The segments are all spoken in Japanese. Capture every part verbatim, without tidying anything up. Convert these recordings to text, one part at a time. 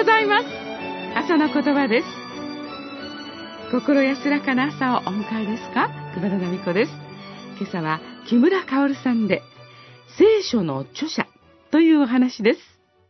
ざいます。朝の言葉です。心安らかな朝をお迎えですか？熊田奈美子です。今朝は木村薫さんで聖書の著者というお話です。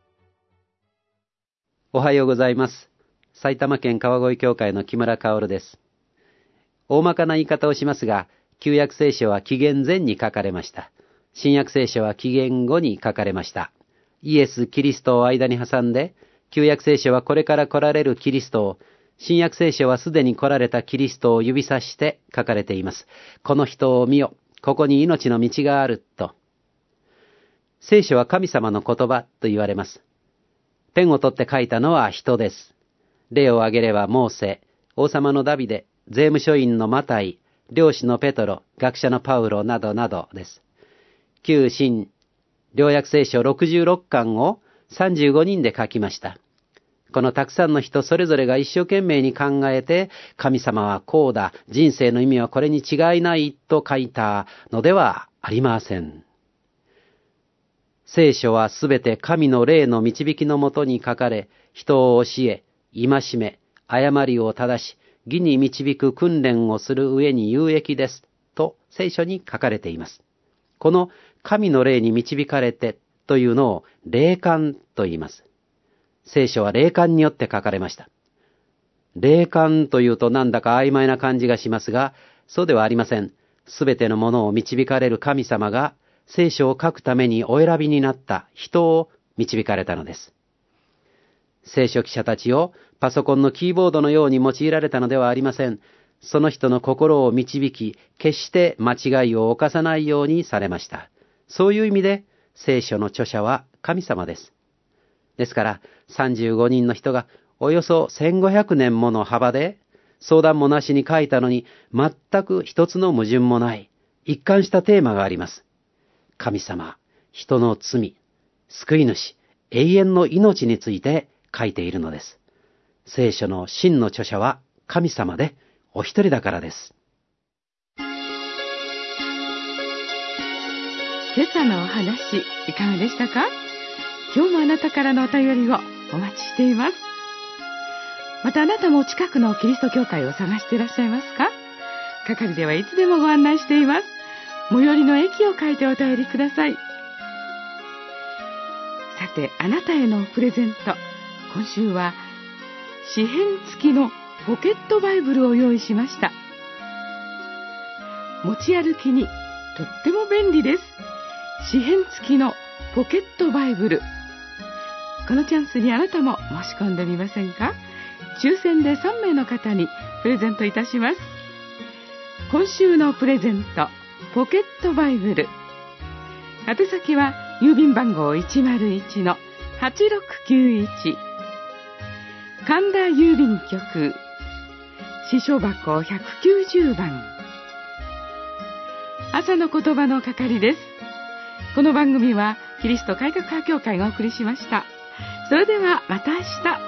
おはようございます。埼玉県川越教会の木村薫です。大まかな言い方をしますが、旧約聖書は紀元前に書かれました。新約聖書は紀元後に書かれました。イエス・キリストを間に挟んで、旧約聖書はこれから来られるキリストを、新約聖書はすでに来られたキリストを指さして書かれています。この人を見よ、ここに命の道があると。聖書は神様の言葉と言われます。ペンを取って書いたのは人です。例を挙げればモーセ、王様のダビデ、税務署員のマタイ、漁師のペトロ、学者のパウロなどなどです。旧新両訳聖書ろくじゅうろっかんをさんじゅうごにんで書きました。このたくさんの人それぞれが一生懸命に考えて、神様はこうだ、人生の意味はこれに違いないと書いたのではありません。聖書はすべて神の霊の導きのもとに書かれ、人を教え、戒め、誤りを正し、義に導く訓練をする上に有益ですと聖書に書かれています。この神の霊に導かれてというのを霊感と言います。聖書は霊感によって書かれました。霊感というとなんだか曖昧な感じがしますが、そうではありません。すべてのものを導かれる神様が聖書を書くためにお選びになった人を導かれたのです。聖書記者たちをパソコンのキーボードのように用いられたのではありません。その人の心を導き、決して間違いを犯さないようにされました。そういう意味で、聖書の著者は神様です。ですから、さんじゅうごにんの人がおよそせんごひゃくねんもの幅で、相談もなしに書いたのに、全く一つの矛盾もない、一貫したテーマがあります。神様、人の罪、救い主、永遠の命について書いているのです。聖書の真の著者は神様で、お一人だからです。 今朝のお話いかがでしたか？今日もあなたからのお便りをお待ちしています。またあなたも近くのキリスト教会を探していらっしゃいますか？係ではいつでもご案内しています。最寄りの駅を書いてお便りください。さて、あなたへのプレゼント、今週は詩編付きのポケットバイブルを用意しました。持ち歩きにとっても便利です。詩編付きのポケットバイブル。このチャンスにあなたも申し込んでみませんか？抽選でさんめいの方にプレゼントいたします。今週のプレゼント、ポケットバイブル。宛先は郵便番号 いちまるいちのはちろくきゅういち 神田郵便局支所箱ひゃくきゅうじゅうばん。朝の言葉の係です。この番組はキリスト改革派教会がお送りしました。それではまた明日。